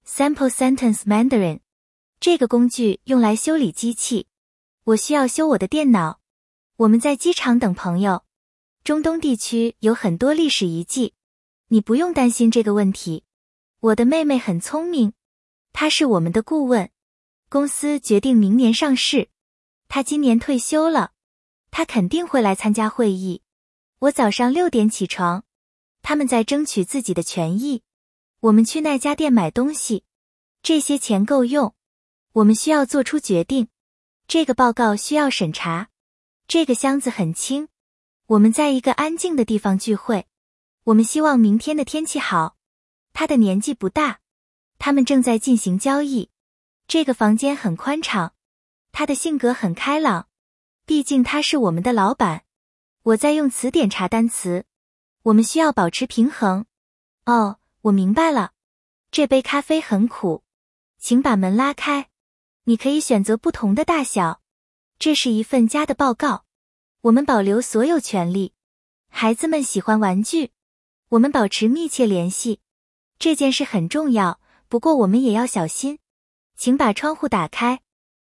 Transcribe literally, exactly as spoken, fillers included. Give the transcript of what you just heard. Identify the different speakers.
Speaker 1: Sample Sentence Mandarin 这个工具用来修理机器。我需要修我的电脑。我们在机场等朋友。中东地区有很多历史遗迹。你不用担心这个问题。我的妹妹很聪明。她是我们的顾问。公司决定明年上市。她今年退休了。她肯定会来参加会议。我早上六点起床。他们在争取自己的权益。我们去那家店买东西。这些钱够用。我们需要做出决定。这个报告需要审查。这个箱子很轻。我们在一个安静的地方聚会。我们希望明天的天气好。他的年纪不大。他们正在进行交易。这个房间很宽敞。他的性格很开朗。毕竟他是我们的老板。我在用词典查单词。我们需要保持平衡。哦，我明白了。这杯咖啡很苦。请把门拉开。你可以选择不同的大小。这是一份家的报告。我们保留所有权利。孩子们喜欢玩具。我们保持密切联系。这件事很重要，不过我们也要小心。请把窗户打开。